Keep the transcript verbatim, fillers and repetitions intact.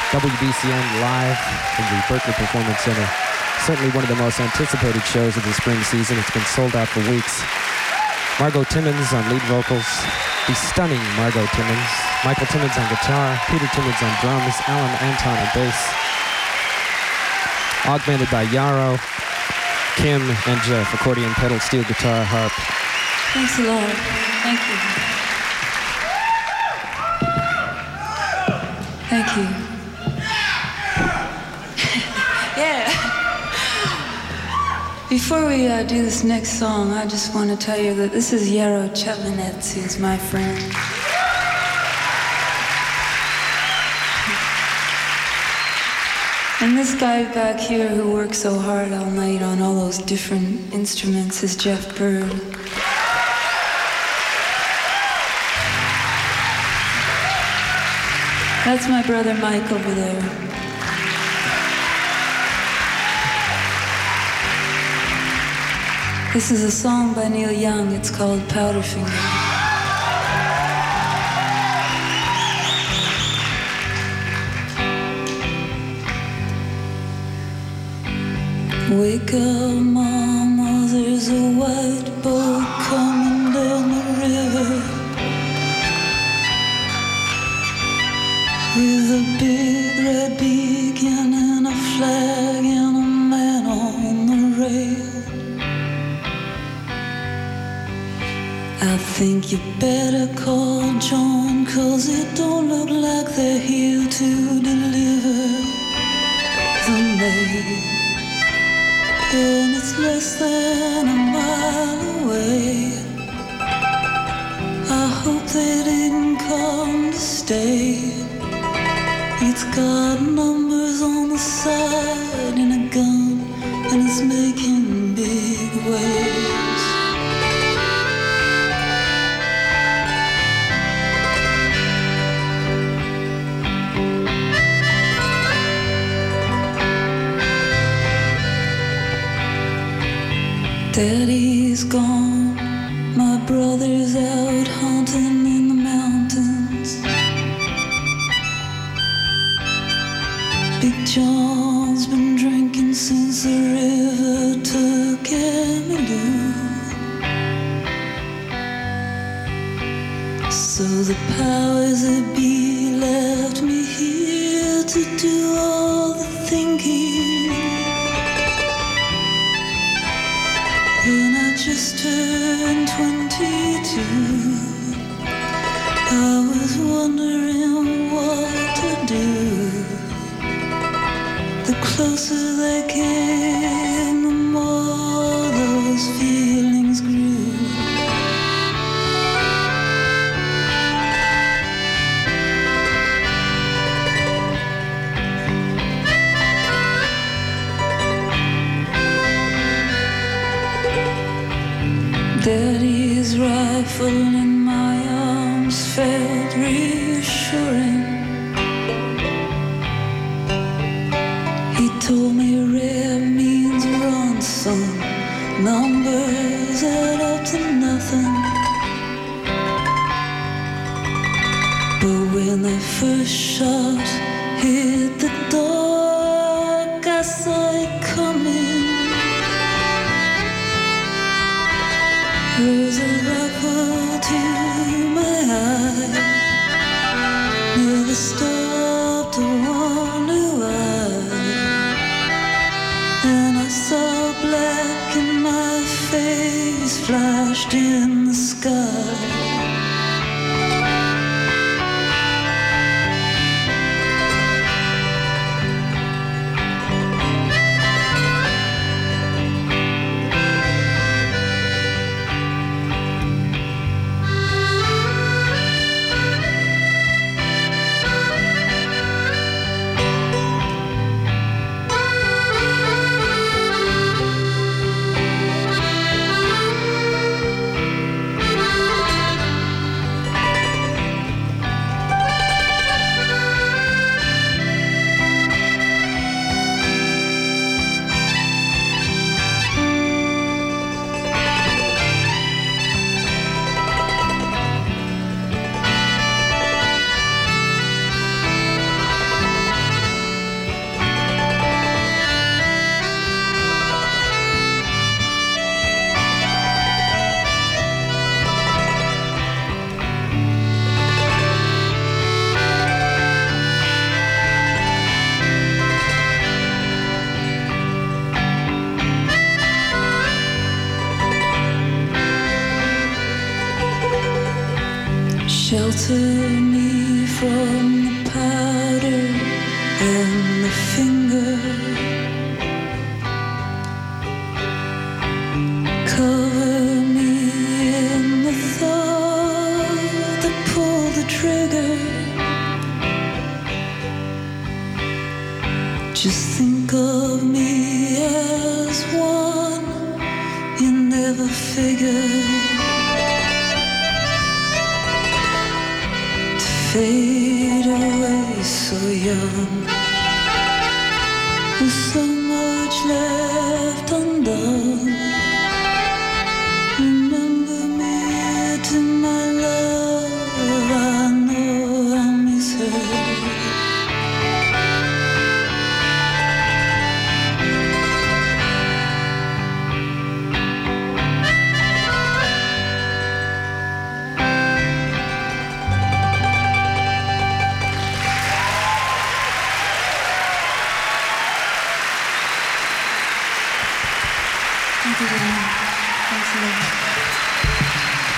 W B C M live from the Berkeley Performance Center. Certainly one of the most anticipated shows of the spring season. It's been sold out for weeks. Margot Timmons on lead vocals, the stunning Margot Timmons, Michael Timmons on guitar, Peter Timmons on drums, Alan Anton on bass, augmented by Yarrow, Kim, and Jeff, accordion, pedal, steel guitar, harp. Thanks a lot. Thank you. Thank you. Yeah. Before we uh, do this next song, I just want to tell you that this is Yarrow Chevlinets, who's my friend. And this guy back here who works so hard all night on all those different instruments is Jeff Bird. That's my brother Mike over there. This is a song by Neil Young. It's called Powderfinger. Wake up, mama, there's a white boat coming down the river with a big red beacon and a flag and a man on the rail. I think you better call John, 'cause it don't look like they're here to deliver the mail. And it's less than a mile away. I hope they didn't come to stay. It's got numbers on the side and a gun, and it's making big waves. Daddy's gone, my brother's out hunting in the mountains. Big John's been drinking since the river took Emily. So the powers that be left me here to do all the thinking. When I just turned twenty-two, I was wondering what to do. The closer they came, the more those feelings grew. Daddy's rifle in my arms felt reassuring. He told me red means run, son. Numbers add up to nothing. But when the first shot hit the dark, I saw it coming. There's a rifle to my eye. shelter me from the powder and the finger. Cover me in the thought that pulled the trigger. Just think of me as one you never figured. To fade away so young, with so much left undone. Remember me to my love, I know I miss her. Thank you very much. Thanks a lot.